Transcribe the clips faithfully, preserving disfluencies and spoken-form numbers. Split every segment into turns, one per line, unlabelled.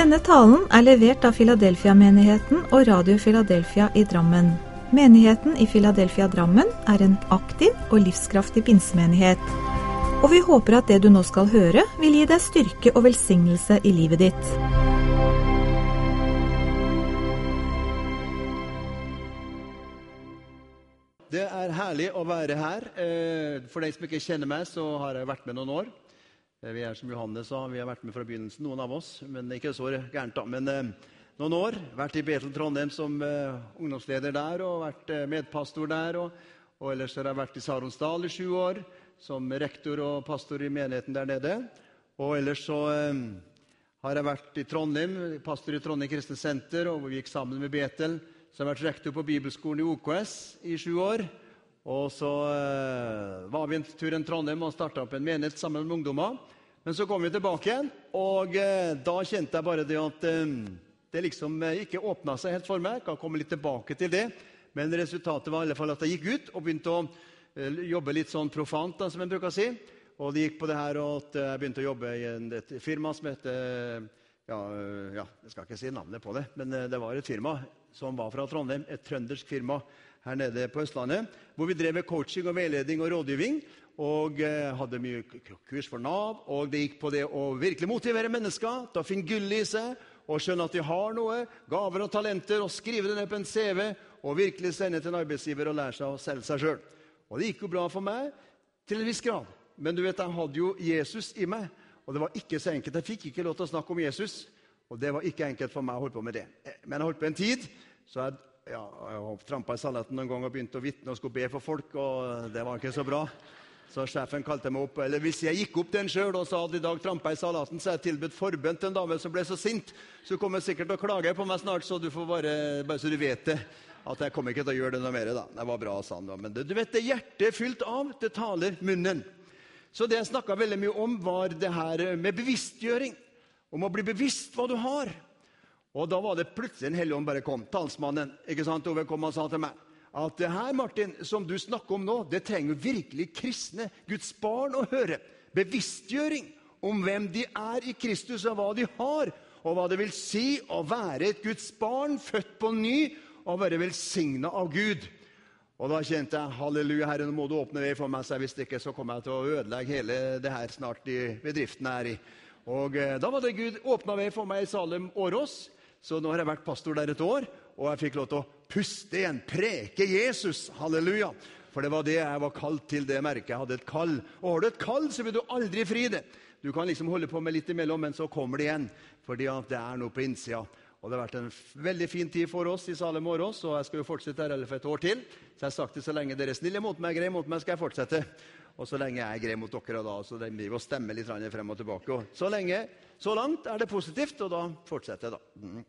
Denne talen er levert av Philadelphia-menigheten og Radio Philadelphia i Drammen. Menigheten i Philadelphia Drammen er en aktiv og livskraftig pinsemenighet. Og vi håper at det du nå skal høre vil gi deg styrke og velsignelse i livet ditt.
Det er herlig å være her. For de som ikke kjenner meg, så har jeg vært med noen år. Vi er som Johannes sa, vi har vært med fra begynnelsen, noen av oss, men ikke så gærent da. Men eh, noen år, vært i Betel Trondheim som eh, ungdomsleder der, og vært eh, medpastor der, og, og ellers har jeg vært i Saronsdal i sju år, som rektor og pastor i menigheten der nede. Og ellers så eh, har jeg vært i Trondheim, pastor i Trondheim Kristne Senter, og vi gikk sammen med Betel. Så har jeg vært rektor på Bibelskolen i O K S i sju år. Og så eh, var vi en tur i Trondheim og startet opp en menighet sammen med ungdommer. Men så kom vi tilbake igjen, og eh, da kjente jeg bare det at eh, det liksom eh, ikke åpnet seg helt for meg. Jeg kan komme litt tilbake til det. Men resultatet var i alle fall at jeg gikk ut og begynte å eh, jobbe litt sånn profant, da, som jeg bruker å si. Og det gikk på det her at jeg begynte å jobbe i en, et firma som heter, ja, ja, jeg skal ikke si navnet på det, men eh, det var et firma som var fra Trondheim, et trøndersk firma, her nede på Østlandet, hvor vi drev med coaching og veiledning og rådgivning, og eh, hadde mye kurs for Nav, og det gikk på det å virkelig motivere mennesker til å finne gull i seg, og skjønne at de har noe, gaver og talenter, og skrive det ned på en C V, og virkelig sende til en arbeidsgiver og lære seg å selge seg selv. Og det gikk jo bra for meg, til en viss grad. Men du vet, jeg hadde jo Jesus i meg, og det var ikke så enkelt. Jeg fikk ikke lov til å snakke om Jesus, og det var ikke enkelt for meg å holde på med det. Men jeg holdt på en tid, så jeg Ja, jeg har trampet i salaten noen gang og begynt å vitne og skulle be for folk, og det var ikke så bra. Så sjefen kalte meg opp, eller hvis jeg gikk opp den selv og sa at i dag trampet i salaten, så har jeg tilbudt forbønn til en dame som ble så sint, så kommer jeg sikkert til å klage på meg snart, så du får bare, bare så du vet det, at jeg kommer ikke til å gjøre det noe mer da. Det var bra, sa han da. Men det, du vet, det hjertet er fylt av, det taler munnen. Så det jeg snakket veldig mye om var det her med bevisstgjøring, om å bli bevisst hva du har. Og da var det plutselig en hellig ånd bare kom, talsmannen, ikke sant, Ove kom og sa til meg, at det her, Martin, som du snakker om nå, det trenger virkelig kristne, Guds barn å høre. Bevisstgjøring om hvem de er i Kristus og hva de har, og hva det vil si å være et Guds barn, født på ny, og være velsignet av Gud. Og da kjente jeg, halleluja, Herre, nå må du åpne vei for meg, så hvis ikke så kommer jeg til å ødelegge hele det her snart i bedriften her i. Og eh, da var det Gud åpnet vei for meg i Salem Årås. Så nå har jeg vært pastor der et år, og jeg fikk lov til å puste igjen, preke Jesus, halleluja. For det var det jeg var kalt til, det merket. Jeg hadde et kall. Og har du et kall, så vil du aldri fri det. Du kan liksom holde på med litt imellom, men så kommer det igjen, fordi at det er noe på innsida. Og det har vært en veldig fin tid for oss i Salem Årås, og jeg skal jo fortsette her for et år til. Så jeg har sagt det, så lenge dere er snille mot meg, grei mot meg, skal jeg fortsette. Og så lenge jeg er grei mot dere da, så det blir å stemme litt frem og tilbake. Og så lenge, så langt er det positivt, og da fortsetter jeg da. Mm.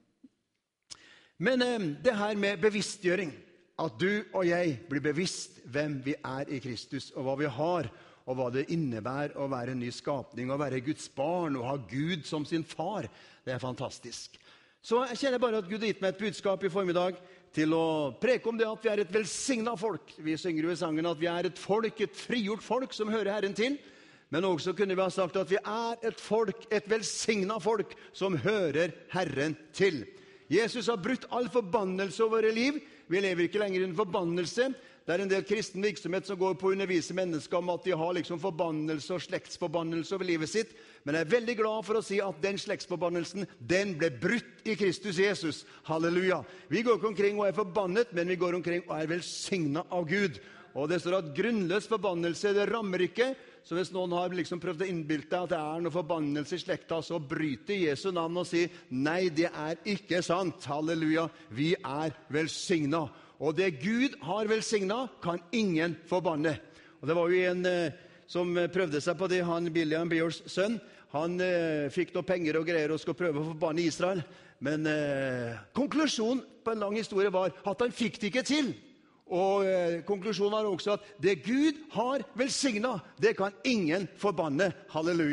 Men eh, det her med bevisstgjøring, at du og jeg blir bevisst hvem vi er i Kristus, og hva vi har, og hva det innebærer å være en ny skapning, og være Guds barn, og ha Gud som sin far, det er fantastisk. Så jeg kjenner bare at Gud har gitt meg et budskap i formiddag til å preke om det at vi er et velsignet folk. Vi synger jo i sangen at vi er et folk, et frigjort folk som hører Herren til. Men også kunne vi ha sagt at vi er et folk, et velsignet folk som hører Herren til. Jesus har brutt all forbannelse over våre liv. Vi lever ikke lenger i en forbannelse. Det er en del kristen virksomhet som går på å undervise mennesker om at de har liksom forbannelse og slektsforbannelse over livet sitt. Men jeg er veldig glad for å si at den slektsforbannelsen, den ble brutt i Kristus Jesus. Halleluja. Vi går ikke omkring og er forbannet, men vi går omkring og er velsignet av Gud. Og det står at grunnløs forbannelse, det rammer ikke. Så hvis noen har liksom prøvd å innbilte at det er noe forbannelse i slekta, så bryter Jesu navn og sier, nei, det er ikke sant. Halleluja. Vi er velsignet. Og det Gud har velsignet, kan ingen forbanne. Og det var jo en eh, som prøvde seg på det, han Billiam Beors sønn. Han eh, fikk noe penger og greier og skulle prøve å forbanne Israel. Men eh, konklusjonen på en lang historie var at han fikk det ikke til. Og eh, konklusjonen var også at det Gud har velsignet, det kan ingen forbanne. Halleluja.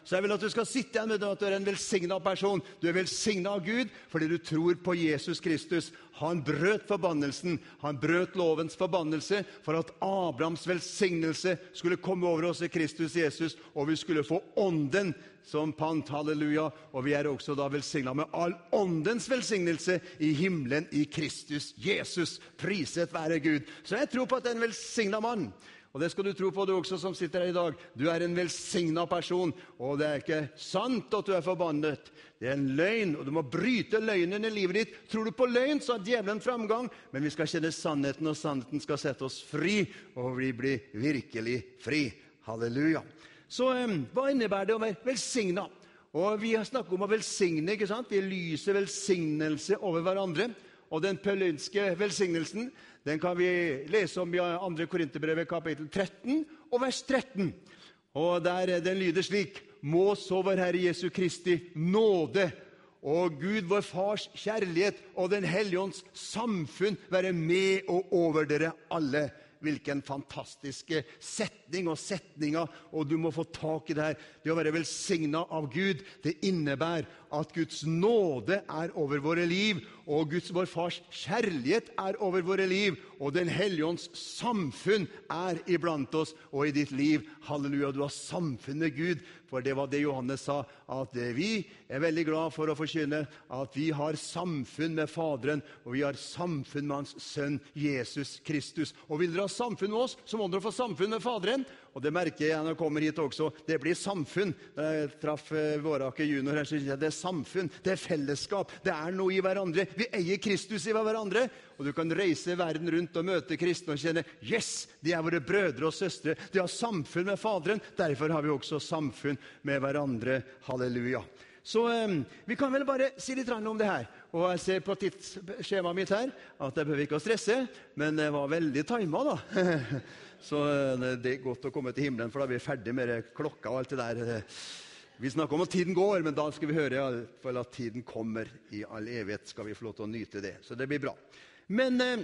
Så jeg vil at du skal sitte igjen med det at du er en velsignet person. Du er velsignet av Gud fordi du tror på Jesus Kristus. Han brøt forbannelsen, han brøt lovens forbannelse for at Abrahams velsignelse skulle komme over oss i Kristus Jesus, og vi skulle få ånden som pant, halleluja, og vi er også da velsignet med all åndens velsignelse i himmelen i Kristus Jesus. Priset være Gud. Så jeg tror på at det er en velsignet mann. Og det skal du tro på, du også som sitter her i dag. Du er en velsignet person, og det er ikke sant at du er forbannet. Det er en løgn, og du må bryte løgnen i livet ditt. Tror du på løgn, så har djevelen framgang, men vi skal kjenne sannheten, og sannheten skal sette oss fri, og vi blir virkelig fri. Halleluja. Så um, hva innebærer det å være velsignet? Og vi har snakket om å velsigne, ikke sant? Vi lyser velsignelse over hverandre. Og den paulinske velsignelsen, den kan vi lese om i andre Korinterbrevet kapittel tretten og vers tretten. Og der den lyder slik: Må så vår Herre Jesu Kristi nåde og Gud vår Fars kjærlighet og den Hellige Ånds samfunn være med og over dere alle. Hvilken fantastiske setning og setninger, og du må få tak i det her. Det å være velsignet av Gud, det innebærer at Guds nåde er over våre liv, og Guds vår Fars kjærlighet er over våre liv, og den Hellige Ånds samfunn er iblant oss og i ditt liv. Halleluja, du har samfunn med Gud, for det var det Johannes sa, at vi er veldig glad for å forkynne at vi har samfunn med Faderen, og vi har samfunn med hans sønn Jesus Kristus. Og vil dere ha samfunn med oss, så må dere få samfunn med Faderen. Og det merker jeg når jeg kommer hit også. Det blir samfunn. Jeg traff Vårake junior her, så det er samfunn, det er fellesskap, det er noe i hverandre. Vi eier Kristus i hverandre, og du kan reise verden rundt og møte kristne og kjenne, yes, de er våre brødre og søstre. De har samfunn med Faderen, derfor har vi også samfunn med hverandre. Halleluja. Så um, vi kan vel bare si litt om det her. Og jeg ser på tidsskjemaet mitt her at jeg behøver ikke å stresse, men det var veldig timet da. Så det er godt å komme til himmelen, for da er vi ferdig med klokka og alt det der. Vi snakker om at tiden går, men da skal vi høre for at tiden kommer i all evighet. Skal vi få lov til å nyte det, så det blir bra. Men eh,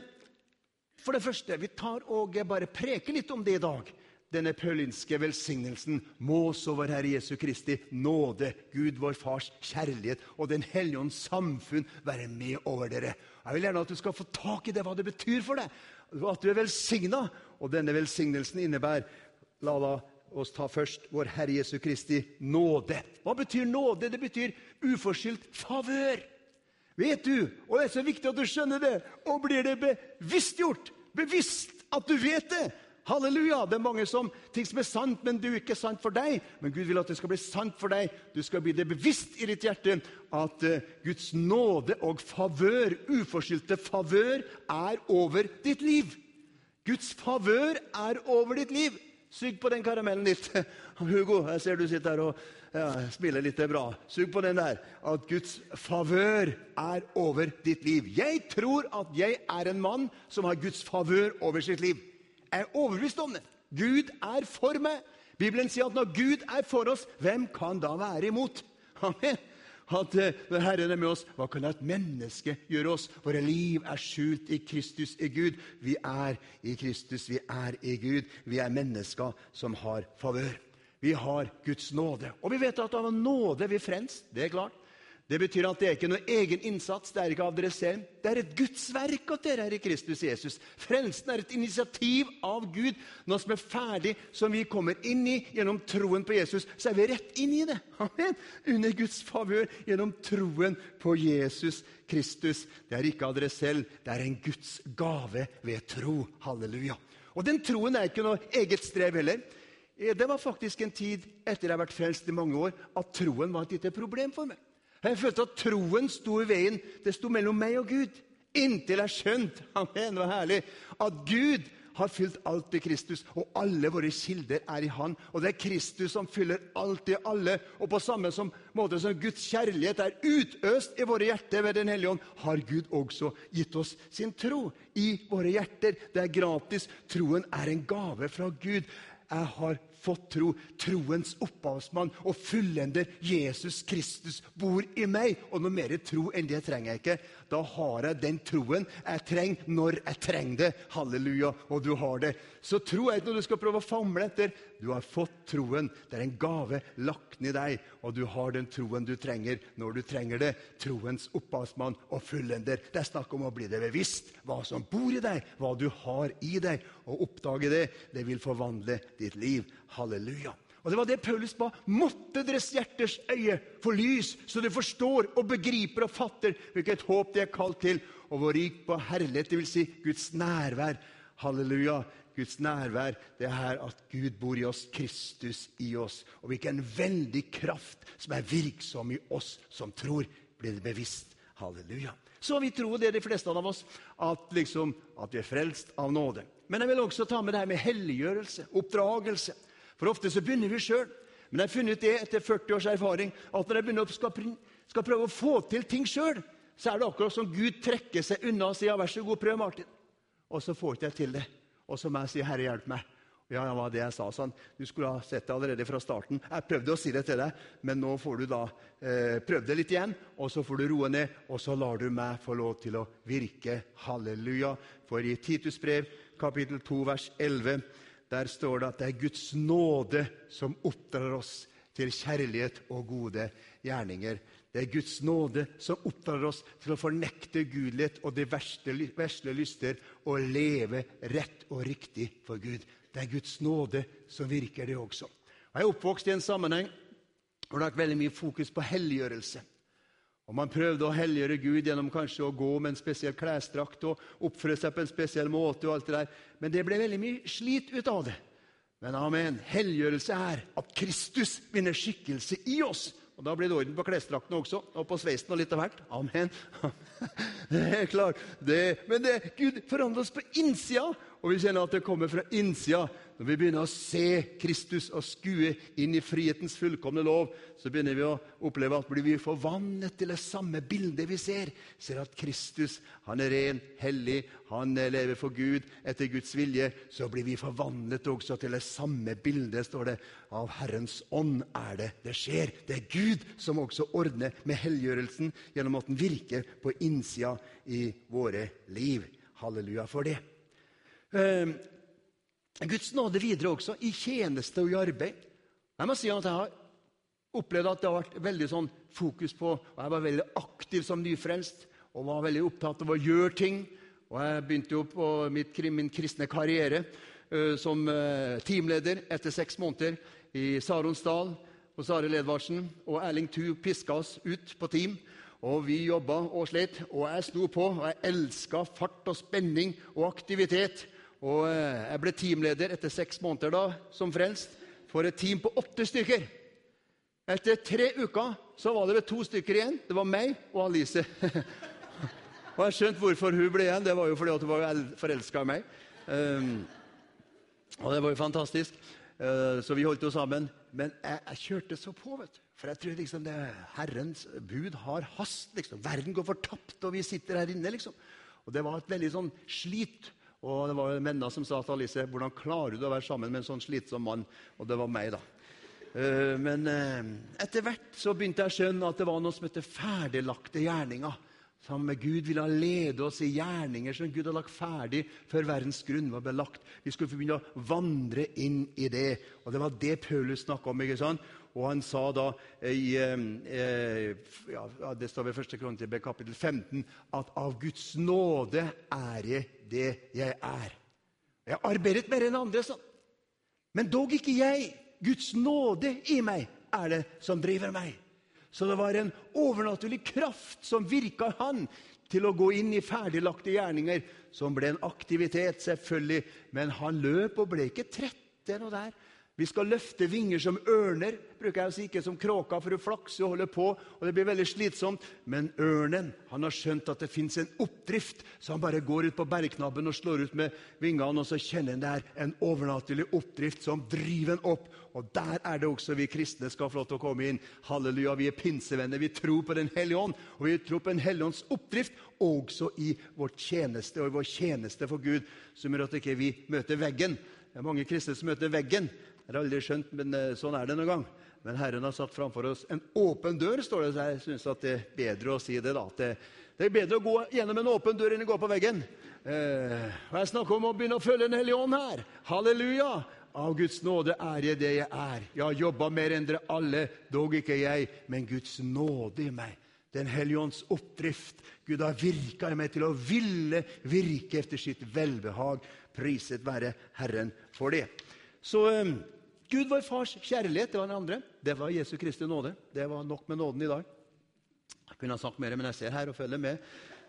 for det første, vi tar og bare preker litt om det i dag. Denne paulinske velsignelsen, må så vår Herre Jesu Kristi nåde, Gud vår Fars kjærlighet og den Hellige Ånds samfunn være med over dere. Jeg vil gjerne at du skal få tak i det, hva det betyr for deg. At du er velsignet, og denne velsignelsen innebærer, la da oss ta først vår Herre Jesu Kristi nåde. Hva betyr nåde? Det betyr uforskyldt favør. Vet du, og det er så viktig at du skjønner det, og blir det bevisstgjort, bevisst at du vet det. Halleluja, det er mange som ting som er sant, men det er ikke sant for deg. Men Gud vil at det skal bli sant for deg. Du skal bli det bevisst i ditt hjerte at uh, Guds nåde og favør, uforskyldte favør, er over ditt liv. Guds favør er over ditt liv. Sug på den karamellen ditt. Hugo, jeg ser du sitter her og ja, spiller litt bra. Sug på den der. At Guds favør er over ditt liv. Jeg tror at jeg er en mann som har Guds favør over sitt liv. Jeg er overbevist om det. Gud er for meg. Bibelen sier at når Gud er for oss, hvem kan da være imot? Amen. At når Herren er med oss, hva kan et menneske gjøre oss? Våre liv er skjult i Kristus i Gud. Vi er i Kristus, vi er i Gud. Vi er mennesker som har favør. Vi har Guds nåde. Og vi vet at av nåde vi frelst, det er klart. Det betyr at det er ikke noe egen innsats, det er ikke av dere selv. Det er et Guds verk at dere er i Kristus Jesus. Frelsen er et initiativ av Gud. Noe som er ferdig, som vi kommer inn i gjennom troen på Jesus, så er vi rett inn i det. Amen. Under Guds favør, gjennom troen på Jesus Kristus. Det er ikke av dere selv, det er en Guds gave ved tro. Halleluja. Og den troen er ikke noe eget strev heller. Det var faktisk en tid etter jeg har vært frelst i mange år, at troen var et lite problem for meg. Jeg følte at troen sto i veien. Det sto mellom meg og Gud. Inntil jeg skjønt, amen, det var herlig, at Gud har fylt alt i Kristus, og alle våre kilder er i han. Og det er Kristus som fyller alt i alle. Og på samme som, måte som Guds kjærlighet er utøst i våre hjerter ved den Hellige Ånd, har Gud også gitt oss sin tro i våre hjerter. Det er gratis. Troen er en gave fra Gud. Jeg har fått tro, troens opphavsmann og fullender Jesus Kristus bor i meg, og noe mer tro enn det trenger jeg ikke. Da har jeg den troen jeg trenger når jeg trenger det. Halleluja, og du har det. Så tro er ikke når du skal prøve å famle etter Du har fått troen. Det er en gave lagt ned i deg, og du har den troen du trenger når du trenger det. Troens opphavsmann og fullender. Det er snakk om å bli det bevisst, hva som bor i deg, hva du har i deg, og oppdage det. Det vil forvandle ditt liv. Halleluja. Og det var det Paulus ba. Måtte deres hjerters øye få lys, så du forstår og begriper og fatter hvilket håp det er kalt til, og hvor rik på herlighet, det vil si Guds nærvær. Halleluja. Guds nærvær, det er her at Gud bor i oss, Kristus i oss. Og hvilken veldig kraft som er virksom i oss som tror, blir det bevisst. Halleluja. Så vi tror det, de fleste av oss, at, liksom, at vi er frelst av nåde. Men jeg vil også ta med det her med helliggjørelse, oppdragelse. For ofte så begynner vi selv. Men jeg har funnet det etter førti års erfaring, at når jeg begynner å skal, skal prøve å få til ting selv, så er det akkurat som Gud trekker seg unna og sier, ja, vær så god, prøv Martin. Og så får ikke jeg til det. Og så må jeg si, Herre, hjelp meg. Ja, det var det jeg sa, sånn. Du skulle ha sett det allerede fra starten. Jeg prøvde å si det til deg, men nå får du da eh, prøve det litt igjen, og så får du roe ned, og så lar du meg få lov til å virke. Halleluja. For i Titus brev, kapittel to, vers elleve, der står det at det er Guds nåde som oppdrar oss til kjærlighet og gode gjerninger. Det er Guds nåde som oppdrar oss til å fornekte gudlighet og de verste, verste lyster og leve rett og riktig for Gud. Det er Guds nåde som virker det også. Jeg er oppvokst i en sammenheng hvor det har vært veldig mye fokus på helliggjørelse. Og man prøvde å helliggjøre Gud gjennom kanskje å gå med en spesiell klesdrakt og oppføre seg på en spesiell måte og alt det der. Men det ble veldig mye slit ut av det. Men amen, helliggjørelse er at Kristus vinner skikkelse i oss. Og da blir det orden på klesdraktene også, og på sveisen og litt av hvert. Amen. Det er klart. Det, men det, Gud forandrer oss på innsida, og vi kjenner at det kommer fra innsida. Når vi begynner å se Kristus og skue inn i frihetens fullkomne lov, så begynner vi å oppleve at blir vi forvandlet til det samme bildet vi ser. Ser at Kristus, han er ren, hellig, han lever for Gud, etter Guds vilje, så blir vi forvandlet også til det samme bildet, står det. Av Herrens ånd er det. Det skjer. Det er Gud som også ordner med helliggjørelsen gjennom at den virker på innsida i våre liv. Halleluja for det. Uh, Guds nåde videre også i tjeneste og i arbeid. Jeg må si at jeg har opplevd at det har vært veldig sånn fokus på, og jeg var veldig aktiv som nyfrelst, og var veldig opptatt av å gjøre ting. Og jeg begynte jo på mitt, min kristne karriere uh, som uh, teamleder etter seks måneder i Saronsdal hos Arild Edvardsen, og Erling Thu piska oss ut på team. Og vi jobbet og slet, og jeg sto på, og jeg elsket fart og spenning og aktivitet. Og jeg ble teamleder etter seks måneder da, som frelst, for et team på åtte stykker. Etter tre uker så var det ved to stykker igjen. Det var meg og Alice. Og jeg skjønte hvorfor hun ble igjen. Det var jo fordi at hun var forelsket i meg. Um, og det var jo fantastisk. Uh, så vi holdt oss sammen. Men jeg, jeg kjørte så på, vet du. For jeg tror liksom det Herrens bud har hast, liksom. Verden går fortapt, og vi sitter her inne, liksom. Og det var et veldig sånn slit. Og det var mennene som sa til Alice, hvordan klarer du å være sammen med en sånn slitsom mann? Og det var meg da. Uh, men uh, etter hvert så begynte jeg å skjønne at det var noe som heter ferdiglagte gjerninger. Som Gud ville lede oss i gjerninger som Gud har lagt ferdig før verdens grunn var belagt. Vi skulle få begynne å vandre inn i det. Og det var det Paulus snakket om, ikke sant? Og han sa da i, eh, ja, det står ved første Korinterbrev kapittel femten, at av Guds nåde er jeg det jeg er. Jeg har arbeidet mer enn andre, sånn. Men dog ikke jeg. Guds nåde i meg er det som driver meg. Så det var en overnaturlig kraft som virket han til å gå inn i ferdiglagte gjerninger, som ble en aktivitet selvfølgelig, men han løp og ble ikke trett det noe der. Vi skal løfte vinger som ørner, bruker jeg å si, ikke som kråka for å flakse og holde på, og det blir veldig slitsomt. Men ørnen, han har skjønt at det finnes en oppdrift, så han bare går ut på bergknabben og slår ut med vingene, og så kjenner han der en overnaturlig oppdrift som driver han opp. Og der er det også vi kristne skal få lov til å komme inn. Halleluja, vi er pinsevenner, vi tror på den hellige ånd, og vi tror på en hellige ånds oppdrift, også i vår tjeneste og i vår tjeneste for Gud, som gjør at ikke vi møter veggen. Det er mange kristne som møter veggen. Jeg har aldri skjønt, men sånn er det noen gang. Men Herren har satt framfor oss en åpen dør, står det. Så jeg synes at det er bedre å si det da. Det, det er bedre å gå gjennom en åpen dør enn å gå på veggen. Eh, og jeg snakker om å begynne å følge en hellig ånd her. Halleluja! Av Guds nåde er jeg det jeg er. Jeg har jobbet mer enn dere alle, dog ikke jeg, men Guds nåde i meg. Den Hellige Ånds oppdrift. Gud har virket i meg til å ville virke efter sitt velbehag. Priset være Herren for det. Så um, Gud var fars kjærlighet, det var den andre. Det var Jesu Kristi nåde. Det var nok med nåden i dag. Jeg kunne ha sagt mer, men jeg ser her og følger med.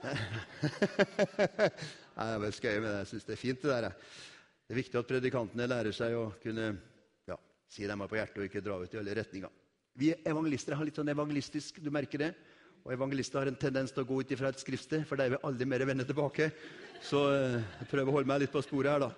Nei, jeg vet skøy med det. Jeg synes det er fint det der. Det er viktig at predikantene lærer seg å kunne ja, si dem på hjertet og ikke dra ut i alle retninger. Vi evangelister har litt sånn evangelistisk, du merker det. Og evangelister har en tendens til å gå ut ifra et skriftsted, for der vil aldri mer vende tilbake. Så jeg prøver å holde meg litt på sporet her da.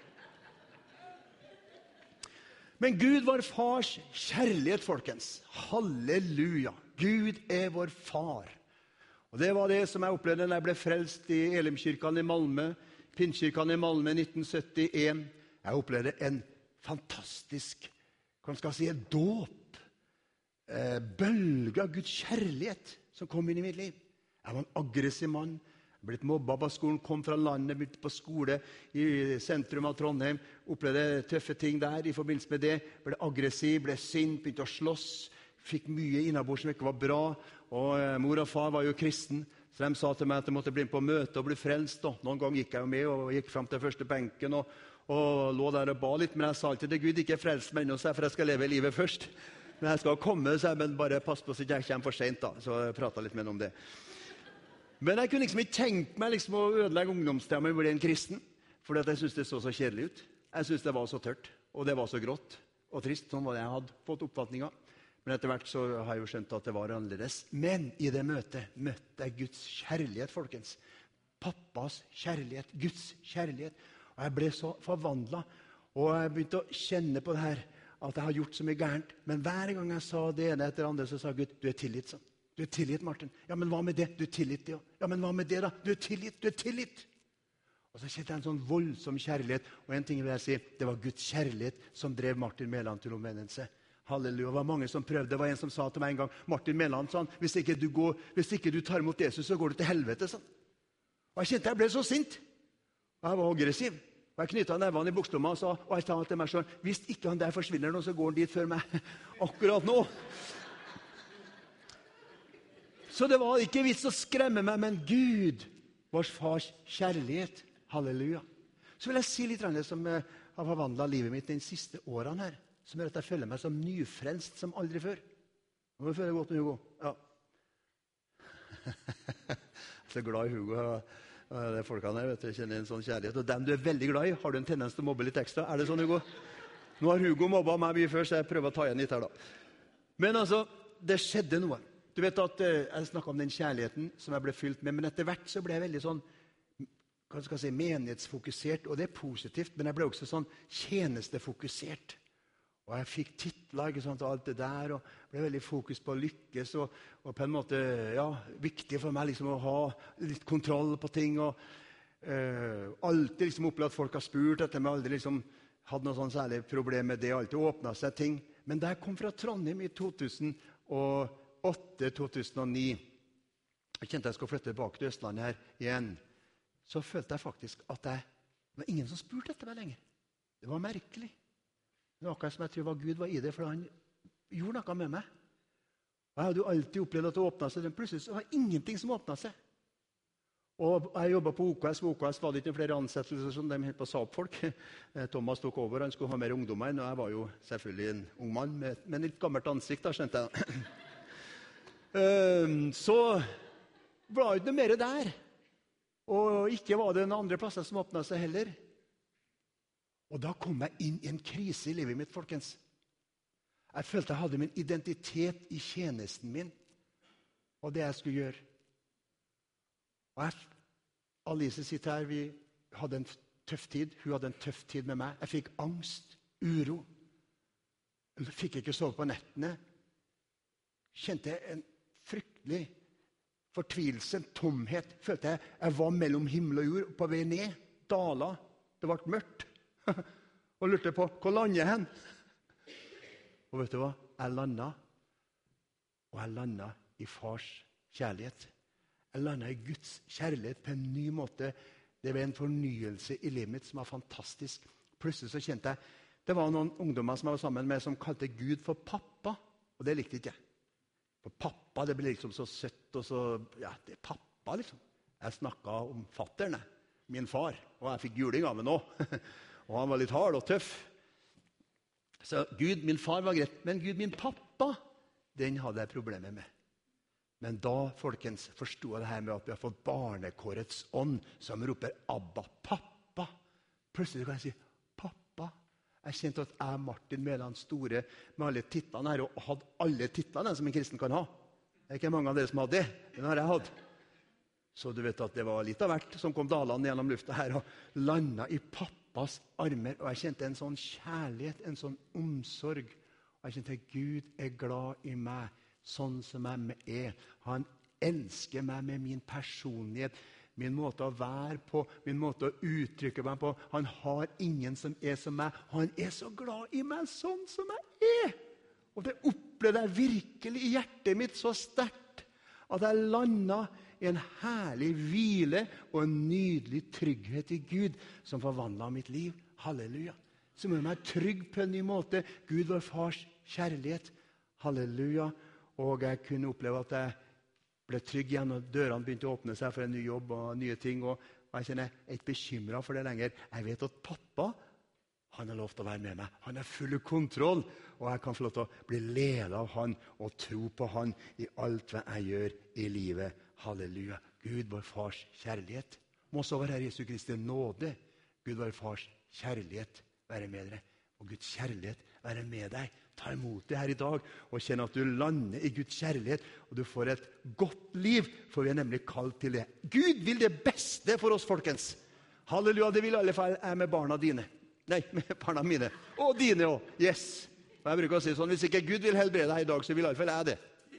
Men Gud var fars kjærlighet, folkens. Halleluja. Gud er vår far. Og det var det som jeg opplevde når jeg ble frelst i Elimkirken i Malmö, Pinsekirken i Malmö nitten syttien. Jeg opplevde en fantastisk, hva skal jeg si, en dåp, eh, bølge av Guds kjærlighet som kom inn i mitt liv. Jeg var en aggressiv mann, blitt mobbet på skolen, kom fra landet, begynte på skole i sentrum av Trondheim, opplevde tøffe ting der i forbindelse med det, ble aggressiv, ble sint, begynte å slåss, fikk mye innabords som ikke var bra, og eh, mor og far var jo kristen, så de sa til meg at jeg måtte bli på møte og bli frelst. Og noen ganger gikk jeg jo med og gikk frem til første benken og, og lå der og ba litt, men jeg sa alltid til Gud, ikke frelst meg ennå, for jeg skal leve livet først. Men jeg skal komme, så jeg men bare pass på så jeg kommer for sent da, så jeg pratet litt med henne om det. Men jeg kunne liksom ikke tenke meg liksom å ødelegge ungdomstiden med å bli en kristen, fordi at jeg synes det så så kjedelig ut. Jeg synes det var så tørt, og det var så grått og trist, sånn var det jeg hadde fått oppfatninger. Men etter hvert så har jeg jo skjønt at det var annerledes. Men i det møtet møtte jeg Guds kjærlighet, folkens. Pappas kjærlighet, Guds kjærlighet. Og jeg ble så forvandlet, og jeg begynte å kjenne på det her, at jeg har gjort så mye gærent. Men hver gang jeg sa det ene etter det andre, så sa Gud, du er tilgitt, sånn. Du er tilgitt, Martin. Ja, men hva med det? Du er tilgitt, det også. Ja, men hva med det da? Du er tilgitt, du er tilgitt. Og så kjente jeg en sånn voldsom kjærlighet. Og en ting vil jeg si, det var Guds kjærlighet som drev Martin Mæland til omvendelse. Halleluja, det var mange som prøvde. Det var en som sa til meg en gang, Martin Mæland, sa han, hvis ikke du, går, hvis ikke du tar imot Jesus, så går du til helvete, sånn. Og jeg kjente jeg ble så sint. Og jeg var aggressiv. Og jeg knyttet nevene i bukslomma og sa, og jeg sa til meg selv, hvis ikke han der forsvinner nå, så går han dit før meg akkurat nå. Så det var ikke vits å skremme meg, men Gud, vår fars kjærlighet. Halleluja. Så vil jeg si litt annet som har forvandlet livet mitt de siste årene her, som gjør at jeg føler meg som nyfrelst som aldri før. Nå føler jeg godt med Hugo. Ja. Jeg er så glad i Hugo. Det er folkene her, vet du, jeg kjenner en sånn kjærlighet. Og dem du er veldig glad i, har du en tendens til å mobbe litt ekstra. Er det sånn, Hugo? Nå har Hugo mobbet meg mye før, så jeg prøver å ta igjen litt her da. Men altså, det skjedde noe. Du vet at uh, jeg snakket om den kjærligheten som jeg ble fylt med, men etter hvert så ble jeg veldig sånn, hva skal jeg si, menighetsfokusert, og det er positivt, men jeg ble også sånn tjenestefokusert. Og jeg fikk titler, ikke sant, og alt det der, og ble veldig fokus på å lykkes, og, og på en måte, ja, viktig for meg liksom å ha litt kontroll på ting, og uh, alltid liksom opplevd at folk har spurt etter meg, aldri liksom hadde noe sånn særlig problem med det, alltid åpnet seg ting. Men da jeg kom fra Trondheim i to tusen åtte til to tusen ni, jeg kjente jeg skulle flytte tilbake til Østlandet her igjen, så følte jeg faktisk at jeg, det var ingen som spurte etter meg lenger. Det var merkelig. Det var akkurat som jeg tror var Gud var i det, for han gjorde noe med meg. Og jeg hadde jo alltid opplevd at det åpnet seg, men plutselig så var det ingenting som åpnet seg. Og jeg jobbet på O K S, og O K S var det ikke flere ansettelser som de helt på Saab-folk. Thomas tok over, han skulle ha mer ungdommer, og jeg var jo selvfølgelig en ung mann med, med et gammelt ansikt, da, skjønte jeg. Så var det ikke noe mer der. Og ikke var det noen andre plasser som åpnet seg heller. Og da kom jeg inn i en krise i livet mitt, folkens. Jeg følte jeg hadde min identitet i tjenesten min, og det jeg skulle gjøre. Og jeg, Alice sitter her, vi hadde en tøff tid, hun hadde en tøff tid med meg. Jeg fikk angst, uro. Jeg fikk ikke sove på nettene. Kjente en fryktelig fortvilelse, en tomhet. Følte jeg, jeg var mellom himmel og jord, på vei ned, dala, det ble mørkt. Og lurte på, hvor lander jeg hen? Og vet du hva? Jeg landet, og jeg landet i fars kjærlighet. Jeg landet i Guds kjærlighet på en ny måte. Det var en fornyelse i livet mitt som var fantastisk. Plutselig så kjente jeg, Det var noen ungdommer som jeg var sammen med som kalte Gud for pappa, og det likte ikke jeg. For pappa, det ble liksom så søtt og så, ja, det er pappa liksom. Jeg snakket om fatteren, min far, og jeg fikk juling av meg nå. Og han var litt hard og tøff. Så Gud, min far var greit, men Gud, min pappa, den hadde jeg problemer med. Men da, folkens, forstod jeg det her med at vi har fått barnekårets ånd, som roper Abba, pappa. Plutselig kan jeg si, pappa. Jeg kjente at jeg, Martin Mæland, store, med alle titlene her, og hadde alle titlene som en kristen kan ha. Det er ikke mange av dere som hadde det, men har jeg hatt. Så du vet at det var litt av hvert som kom dalene gjennom lufta her, og landet i pappas armer, og jeg kjente en sånn kjærlighet, en sånn omsorg. Og jeg kjente at Gud er glad i meg, sånn som jeg er. Han elsker meg med min personlighet, min måte å være på, min måte å uttrykke meg på. Han har ingen som er som meg. Han er så glad i meg sånn som jeg er. Og det opplevde jeg virkelig i hjertet mitt så sterkt, at jeg landet i en herlig hvile og en nydelig trygghet i Gud som forvandlet mitt liv. Halleluja. Som gjør meg trygg på en ny måte. Gud vår fars kjærlighet. Halleluja. Og jeg kunne oppleve at jeg ble trygg igjen, og dørene begynte å åpne seg for en ny jobb og nye ting. Og jeg kjenner jeg er ikke bekymret for det lenger. Jeg vet at pappa, han har lov til å være med meg. Han er full kontroll, og jeg kan få lov til å bli ledet av han og tro på han i alt hva jeg gjør i livet. Halleluja. Gud, vår fars kjærlighet. Må så være Jesu Kristi nåde. Gud, vår fars kjærlighet være med dere. Og Guds kjærlighet være med deg. Ta imot det her i dag, og kjenne at du lander i Guds kjærlighet, og du får et godt liv, for vi er nemlig kalt til det. Gud vil det beste for oss, folkens. Halleluja, det vil i alle fall jeg med barna dine. Nei, med barna mine. Og dine også. Yes. Og jeg bruker å si sånn, hvis ikke Gud vil helbrede deg i dag, så vil i alle fall jeg det.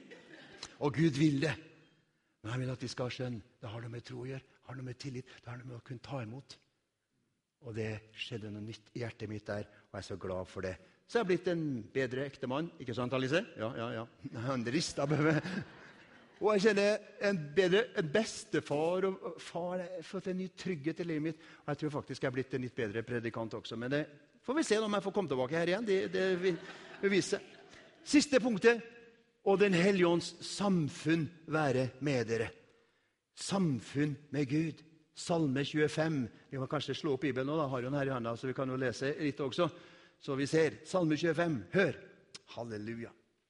Og Gud vil det. Men han vil at de skal skjønne, det har noe med tro å gjøre, det har noe med tillit, det har noe med å kunne ta imot. Og det skjedde noe nytt i hjertet mitt der, og jeg er så glad for det. Så jeg har blitt en bedre ektemann, ikke sant, Alice? Ja, ja, ja. Han ristet på meg. Og jeg kjenner en bedre en bestefar og far. Jeg har fått en ny trygghet i livet mitt. Og jeg tror faktisk jeg har blitt en litt bedre predikant også. Men det får vi se om jeg får komme tilbake her igjen. Det, det vil vise. Siste punktet. Og den hellige ånds samfunn være med dere. Samfunn med Gud. Salme tjuefem. Vi må kanskje slå opp Bibelen nå, da har hun her i hånda, så vi kan jo lese litt også. Så vi ser, Salme tjuefem, hør. Halleluja.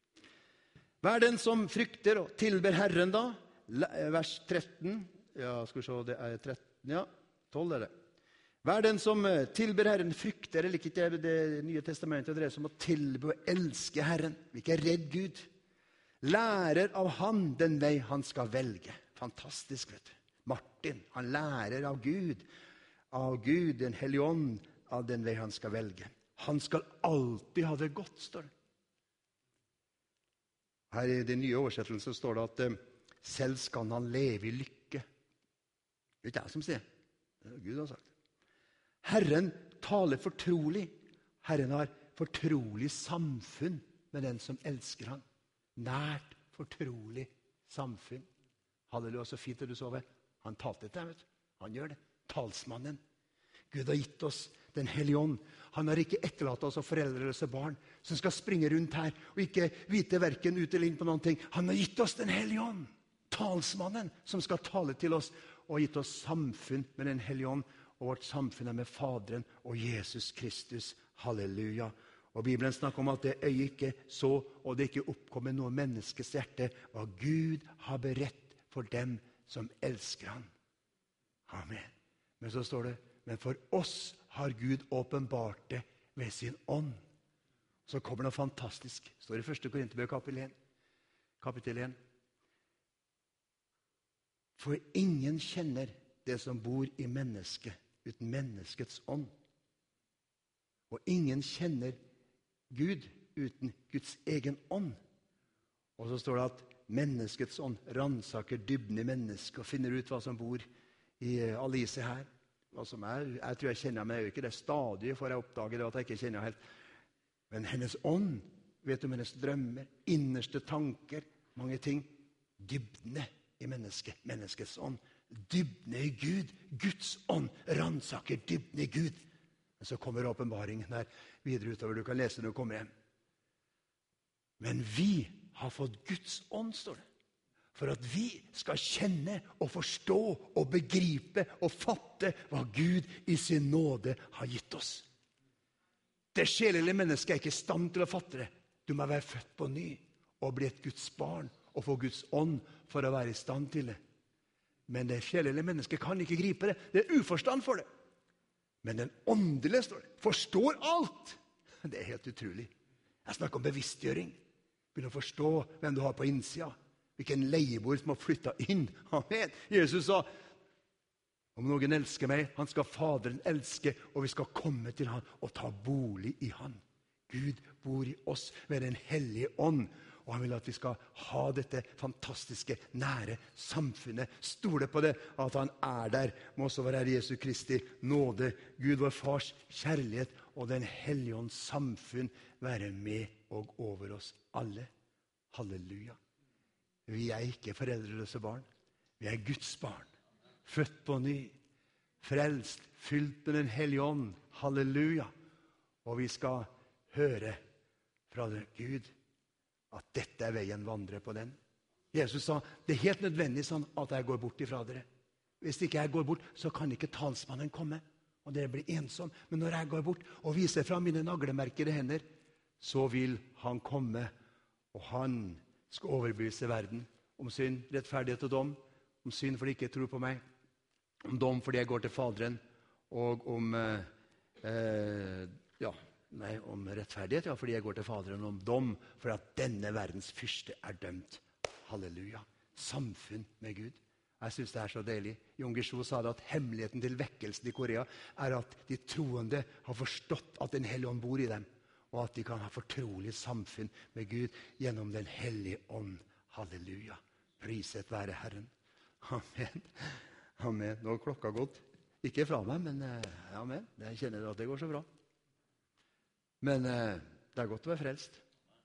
Vær den som frykter og tilber Herren da. Vers tretten. Ja, skal vi se, det er tretten, ja. tolv er det. Vær den som tilber Herren, frykter, eller ikke det, det nye testamentet dreier seg om å tilbe og elske Herren. Vi er ikke redd Gud. Lærer av han den vei han skal velge. Fantastisk, vet du. Martin, han lærer av Gud, av Gud, den hellige ånd, av den vei han skal velge. Han skal alltid ha det godt, står det. Her i den nye oversettelsen står det at selv skal han leve i lykke. Det er ikke jeg som sier. Det er Gud har sagt. Herren taler fortrolig. Herren har fortrolig samfunn med den som elsker han. Nært, fortrolig samfunn. Halleluja, så fint det du sover. Han talte til deg, vet du. Han gjør det. Talsmannen. Gud har gitt oss den hellige ånd. Han har ikke etterlatt oss av foreldreløse barn som skal springe rundt her og ikke vite hverken ut eller inn på noen ting. Han har gitt oss den hellige ånd. Talsmannen som skal tale til oss og gitt oss samfunn med den hellige ånd. Og vårt samfunn er med Faderen og Jesus Kristus. Halleluja. Og Bibelen snakker om at det øyet ikke så, og det ikke oppkommer noe menneskes hjerte, hva Gud har beredt for dem som elsker han. Amen. Men så står det, men for oss har Gud åpenbart det ved sin ånd. Så kommer noe fantastisk. Det står i første Korinterbrev kapittel én. Kapittel én. For ingen kjenner det som bor i mennesket uten menneskets ånd. Og ingen kjenner Gud uten Guds egen ånd. Og så står det at menneskets ånd ransaker dybden i mennesket og finner ut hva som bor i Alice her. Hva som er, jeg tror jeg kjenner meg, ikke det stadig for jeg oppdager det at jeg ikke kjenner helt. Men hennes ånd, vet om hennes drømmer, innerste tanker, mange ting, dybdene i mennesket, menneskets ånd, dybdene i Gud, Guds ånd ransaker dybdene i Gud. Men så kommer åpenbaringen der videre utover. Du kan lese når du kommer hjem. Men vi har fått Guds ånd, står det. For at vi skal kjenne og forstå og begripe og fatte hva Gud i sin nåde har gitt oss. Det sjelelige mennesket er ikke i stand til å fatte det. Du må være født på ny og bli et Guds barn og få Guds ånd for å være i stand til det. Men det sjelelige mennesket kan ikke gripe det. Det er uforstand for det. Men den åndelige, står det, forstår alt. Det er helt utrolig. Jeg snakker om bevisstgjøring. Begynner å forstå hvem du har på innsida. Hvilken leiebord som har flyttet inn. Amen. Jesus sa, om noen elsker meg, han skal Faderen elske, og vi skal komme til han og ta bolig i han. Gud bor i oss ved den hellige ånd, og han vil at vi skal ha dette fantastiske, nære samfunnet. Stole på det, at han er der. Må også være Jesu Kristi nåde, Gud vår Fars kjærlighet og den hellige ånds samfunn være med og over oss alle. Halleluja. Vi er ikke foreldreløse barn. Vi er Guds barn. Født på ny. Frelst. Fylt med den hellige ånd. Halleluja. Og vi skal høre fra Gud at dette er veien vandre på den. Jesus sa, det er helt nødvendig sånn at jeg går bort ifra dere. Hvis ikke jeg går bort, så kan ikke talsmannen komme. Og dere blir ensom. Men når jeg går bort og viser fra mine naglemerkede hender, så vil han komme, og han skal overbevise verden om synd, rettferdighet og dom, om synd fordi de ikke tror på meg, om dom fordi jeg går til Faderen, og om, eh, ja, nei, om rettferdighet, ja, fordi jeg går til Faderen, om dom, for at denne verdens fyrste er dømt. Halleluja. Samfunn med Gud. Jeg synes det er så deilig. Jon Guizhou sa det at hemmeligheten til vekkelsen i Korea er at de troende har forstått at den hellige ånd bor i dem, og at de kan ha fortrolig samfunn med Gud gjennom den hellige ånd. Halleluja. Priset være Herren. Amen. Amen. Nå er klokka gått. Ikke fra meg, men uh, amen. Jeg kjenner at det går så bra. Men uh, det er godt å være frelst.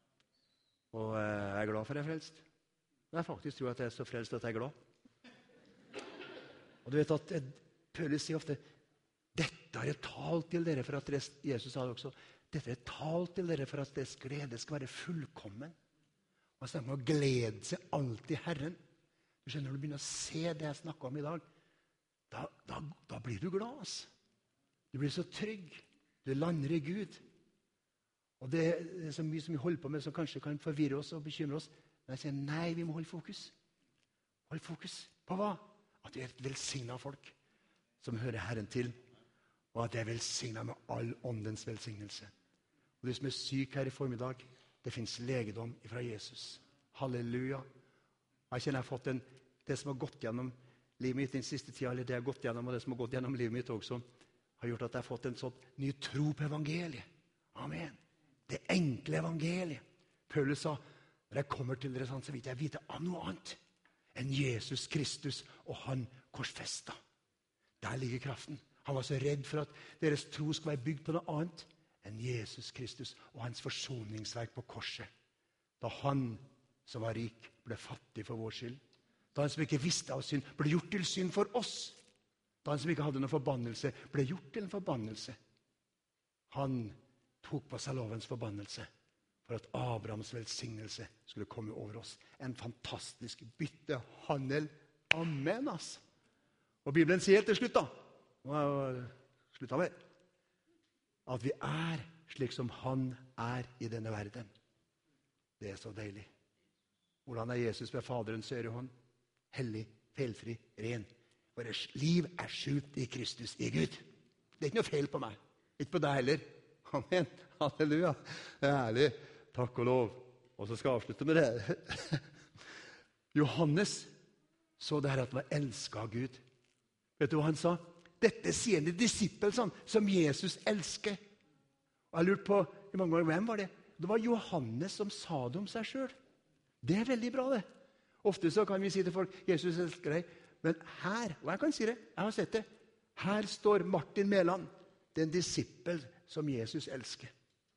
Og uh, jeg er glad for at jeg er frelst. Men jeg faktisk tror at jeg er så frelst at jeg er glad. Og du vet at Paulus sier ofte, dette har jeg talt til dere, for at dere, Jesus sa det også, dette er talt til dere for at deres glede skal være fullkommen. Og så må glede seg alltid i Herren. Du skjønner, når du begynner å se det jeg snakker om i dag, da, da, da blir du glad. Altså. Du blir så trygg. Du lander i Gud. Og det er så mye som vi holder på med som kanskje kan forvirre oss og bekymre oss. Men jeg sier, nei, vi må holde fokus. Hold fokus på hva? At vi er et velsignet folk som hører Herren til. Og at det er velsignet med all åndens velsignelse. Og du som er syk her i formiddag, det finnes legedom fra Jesus. Halleluja. Jeg kjenner jeg har fått en, det som har gått gjennom livet mitt den siste tida, eller det jeg har gått gjennom, og det som har gått gjennom livet mitt også, har gjort at jeg har fått en sånn ny tro på evangeliet. Amen. Det enkle evangeliet. Paulus sa, når jeg kommer til dere sånn, så vidt jeg vite av noe annet enn Jesus Kristus og han korsfesta. Der ligger kraften. Han var så redd for at deres tro skal være bygd på noe annet enn Jesus Kristus og hans forsoningsverk på korset. Da han som var rik ble fattig for vår skyld. Da han som ikke visste av synd ble gjort til synd for oss. Da han som ikke hadde noen forbannelse ble gjort til en forbannelse. Han tok på seg lovens forbannelse for at Abrahams velsignelse skulle komme over oss. En fantastisk byttehandel. Amen, ass. Og Bibelen sier helt til slutt da, slutt av her, at vi er slik som han er i denne verden. Det er så deilig. Hvordan er Jesus ved Faderens høyre hånd? Hellig, feilfri, ren. Vårt liv er skjult i Kristus, i Gud. Det er ikke noe feil på meg. Ikke på deg heller. Amen. Halleluja. Det er herlig. Takk og lov. Og så skal jeg avslutte med det. Johannes så det her at han var elsket av Gud. Vet du hva han sa? Dette sier en disippel sånn, som Jesus elsker. Og jeg lurte på, i mange år, hvem var det? Det var Johannes som sa det om seg selv. Det er veldig bra det. Ofte så kan vi si til folk, Jesus elsker deg. Men her, og jeg kan si det, jeg har sett det. Her står Martin Mæland, den disippel som Jesus elsker.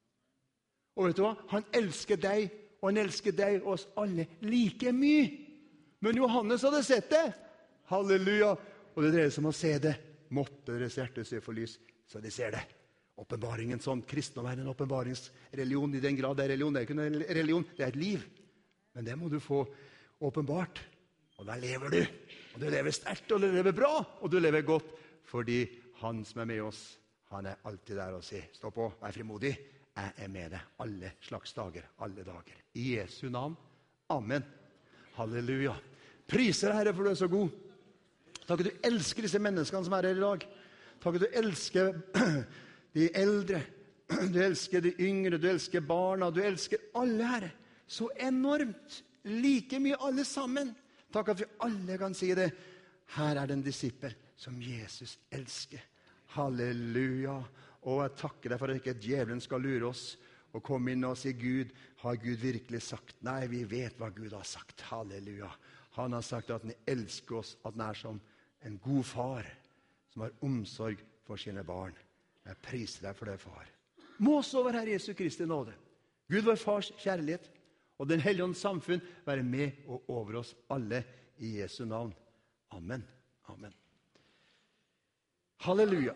Og vet du hva? Han elsker deg, og han elsker deg og oss alle like mye. Men Johannes hadde sett det. Halleluja. Og det dreier seg om å se det. Måtte deres hjerte se for lys, så de ser det. Åpenbaringen som kristendom er en åpenbaringsreligion. I den grad det er religion. Det er ikke en religion, det er et liv. Men det må du få åpenbart. Og da lever du. Og du lever sterkt, og du lever bra, og du lever godt. Fordi han som er med oss, han er alltid der og sier, stå på, vær frimodig. Jeg er med deg alle slags dager, alle dager. I Jesu navn. Amen. Halleluja. Priser Herre, for du er så god. Takk at du elsker disse menneskene som er her i dag. Takk at du elsker de eldre. Du elsker de yngre, du elsker barna, du elsker alle, Herre. Så enormt. Like mye alle sammen. Takk at vi alle kan si det. Her er den disippel som Jesus elsker. Halleluja. Og jeg takker deg for at ikke djevelen skal lure oss og komme inn og si, Gud, har Gud virkelig sagt? Nei, vi vet hva Gud har sagt. Halleluja. Han har sagt at han elsker oss, at han er som en god far som har omsorg for sine barn. Jeg priser deg for det, far. Må så over Herre Jesu Kristi nåde. Gud, vår fars kjærlighet, og den hellige ånds samfunn være med og over oss alle i Jesu navn. Amen. Amen. Halleluja.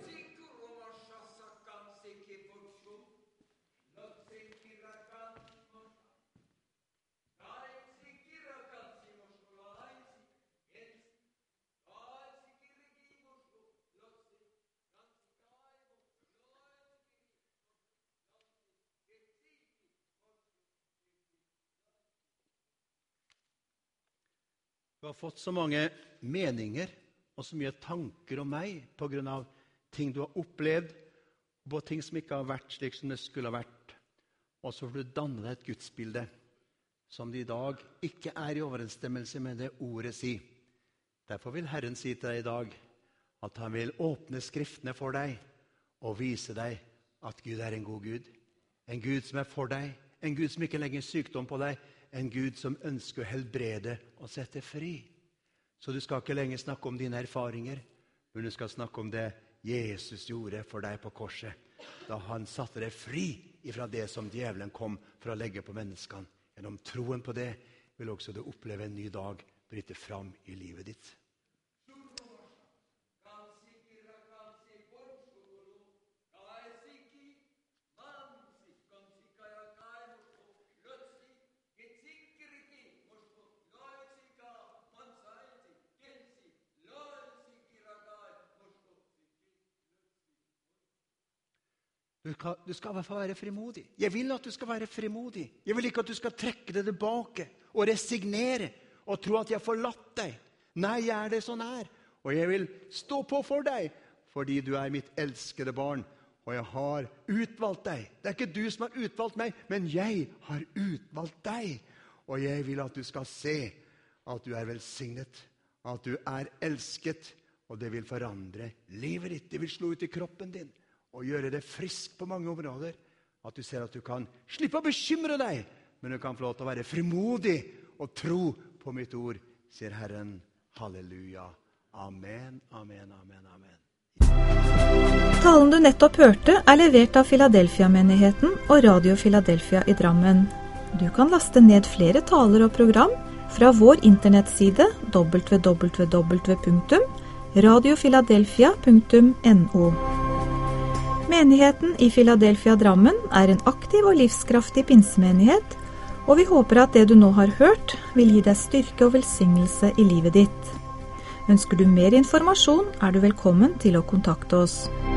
Du har fått så mange meninger og så mye tanker om meg på grunn av ting du har opplevd, og på ting som ikke har vært slik som det skulle ha vært. Og så får du danne deg et gudsbilde som det i dag ikke er i overensstemmelse med det ordet sier. Derfor vil Herren si til deg i dag at han vil åpne skriftene for deg og vise deg at Gud er en god Gud. En Gud som er for deg, en Gud som ikke legger sykdom på deg, en Gud som ønsker å helbrede og sette fri. Så du skal ikke lenger snakke om dine erfaringer, men du skal snakke om det Jesus gjorde for deg på korset, da han satte deg fri ifra det som djevelen kom for å legge på menneskene. Gjennom troen på det vil også du oppleve en ny dag bryte fram i livet ditt. Du skal, du skal være frimodig. Jeg vil at du skal være frimodig. Jeg vil ikke at du skal trekke det tilbake og resignere og tro at jeg har forlatt deg. Nei, jeg er det sånn her. Og jeg vil stå på for deg, fordi du er mitt elskede barn. Og jeg har utvalgt deg. Det er ikke du som har utvalgt meg, men jeg har utvalgt deg. Og jeg vil at du skal se at du er velsignet, at du er elsket, og det vil forandre livet ditt. Det vil slå ut i kroppen din og gjøre det frisk på mange områder, at du ser at du kan slippe å bekymre deg, men du kan få lov til å være frimodig og tro på mitt ord, sier Herren. Halleluja. Amen, amen, amen, amen.
Talen du nettopp hørte er levert av Philadelphia-menigheten og Radio Philadelphia i Drammen. Du kan laste ned flere taler og program fra vår internettside w w w punktum radio philadelphia punktum no. Menigheten i Philadelphia Drammen er en aktiv og livskraftig pinsemenighet, og vi håper at det du nå har hørt vil gi deg styrke og velsignelse i livet ditt. Ønsker du mer informasjon, er du velkommen til å kontakte oss.